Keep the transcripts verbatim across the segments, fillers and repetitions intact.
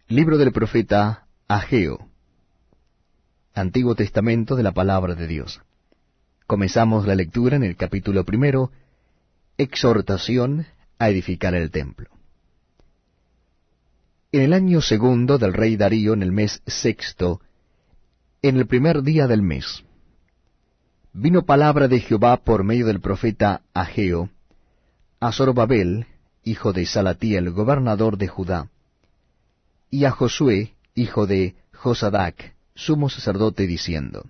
Libro del profeta Ageo. Antiguo Testamento de la Palabra de Dios. Comenzamos la lectura en el capítulo primero, exhortación a edificar el templo. En el año segundo del rey Darío, en el mes sexto, en el primer día del mes, vino palabra de Jehová por medio del profeta Ageo a Zorobabel, hijo de Salatiel, gobernador de Judá, y a Josué, hijo de Josadac, sumo sacerdote, diciendo: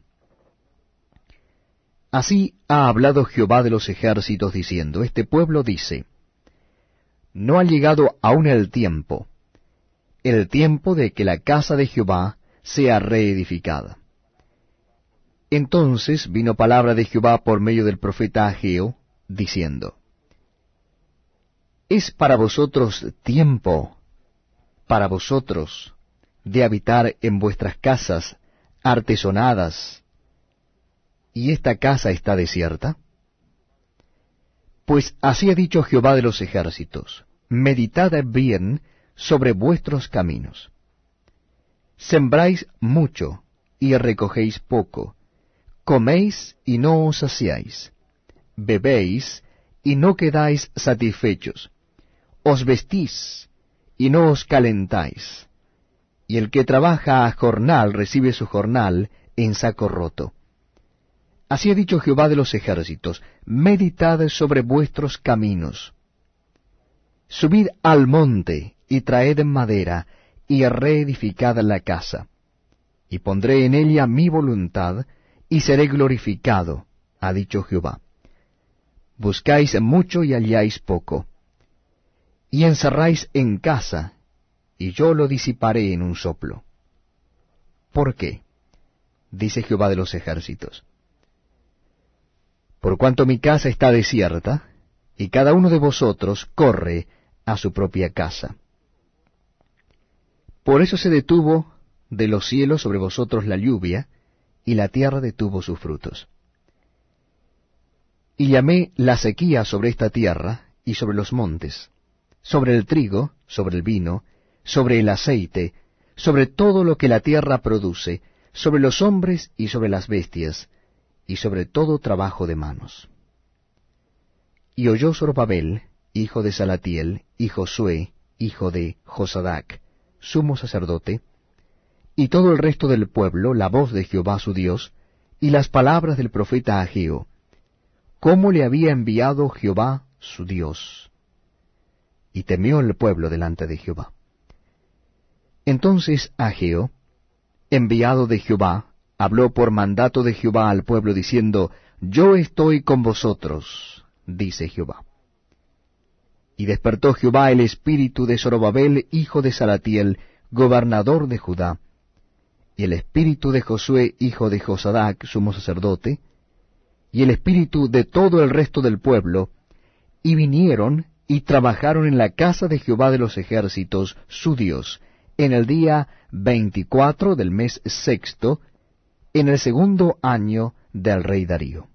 Así ha hablado Jehová de los ejércitos, diciendo: Este pueblo dice, no ha llegado aún el tiempo, el tiempo de que la casa de Jehová sea reedificada. Entonces vino palabra de Jehová por medio del profeta Ageo, diciendo: ¿Es para vosotros tiempo, para vosotros, de habitar en vuestras casas artesonadas, y esta casa está desierta? Pues así ha dicho Jehová de los ejércitos: meditad bien sobre vuestros caminos. Sembráis mucho, y recogéis poco. Coméis, y no os saciáis. Bebéis, y no quedáis satisfechos. Os vestís, y no os calentáis. Y el que trabaja a jornal recibe su jornal en saco roto. Así ha dicho Jehová de los ejércitos: meditad sobre vuestros caminos. Subid al monte, y traed madera, y reedificad la casa. Y pondré en ella mi voluntad, y seré glorificado, ha dicho Jehová. Buscáis mucho y halláis poco. Y encerráis en casa, y yo lo disiparé en un soplo. ¿Por qué? Dice Jehová de los ejércitos. Por cuanto mi casa está desierta, y cada uno de vosotros corre a su propia casa. Por eso se detuvo de los cielos sobre vosotros la lluvia, y la tierra detuvo sus frutos. Y llamé la sequía sobre esta tierra y sobre los montes, sobre el trigo, sobre el vino, sobre el aceite, sobre todo lo que la tierra produce, sobre los hombres y sobre las bestias, y sobre todo trabajo de manos. Y oyó Zorobabel, hijo de Salatiel, y Josué, hijo de Josadac, sumo sacerdote, y todo el resto del pueblo, la voz de Jehová su Dios, y las palabras del profeta Ageo, cómo le había enviado Jehová su Dios. Y temió el pueblo delante de Jehová. Entonces Ageo, enviado de Jehová, habló por mandato de Jehová al pueblo, diciendo: Yo estoy con vosotros, dice Jehová. Y despertó Jehová el espíritu de Zorobabel, hijo de Salatiel, gobernador de Judá, y el espíritu de Josué, hijo de Josadac, sumo sacerdote, y el espíritu de todo el resto del pueblo, y vinieron y trabajaron en la casa de Jehová de los ejércitos, su Dios, en el día veinticuatro del mes sexto, en el segundo año del rey Darío.